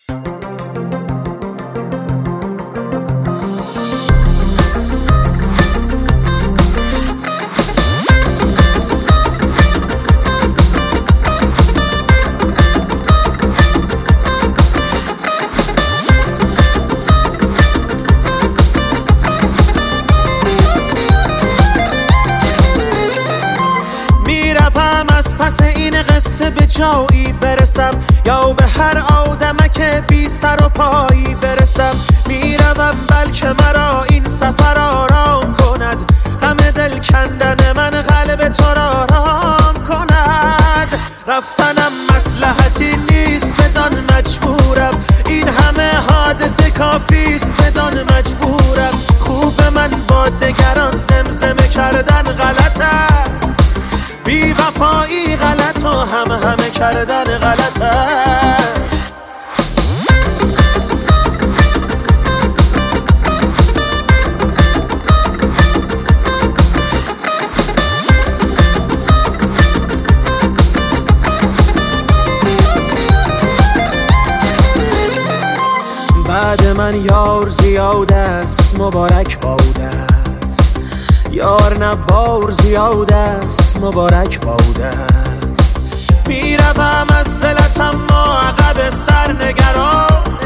پس این قصه به جایی برسم یا به هر آدمک بی سر و پایی برسم. میروم بلکه مرا این سفر آرام کند، غم دل کندن من قلب تو را آرام کند. رفتنم مصلحتی نیست بدان مجبورم، این همه حادثه کافیست بدان مجبورم. خوب من با دگران زمزمه کردن غلط است، بی وفایی غلط و همه کردن غلط است. بعد من یار زیاد است مبارک بودت، یار نه بار زیاد است مبارک بودت. میروم از دلت اما عقب سر نگران،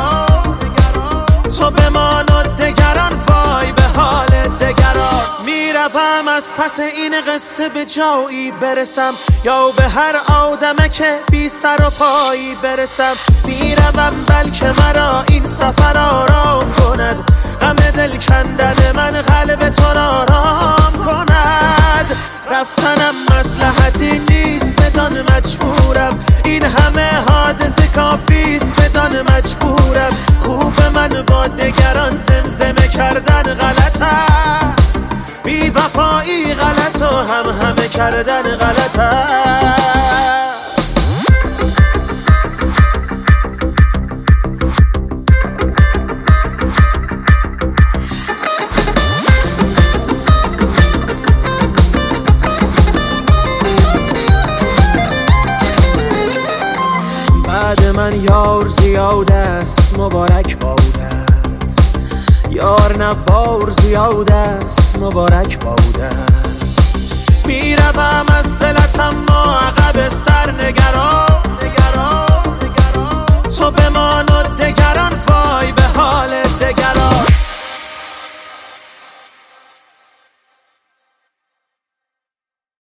تو بمان و دگران وای به حال دگران. میروم از پس این قصه به جایی برسم یا به هر آدمک بی سر و پایی برسم. میروم بلکه مرا این سفر آرام کند، غم دل کندن من قلب تو را آرام کند. رفتنم مصلحتی نیست بدان مجبورم، این همه حادثه کافیست بدان مجبورم. خوب من با دگران زمزمه کردن غلط است، بی وفایی غلط و همه کردن غلط است. بعد من یار زیاد است مبارک بودت، یار نه بار زیاد است مبارک بودت. میروم از دلت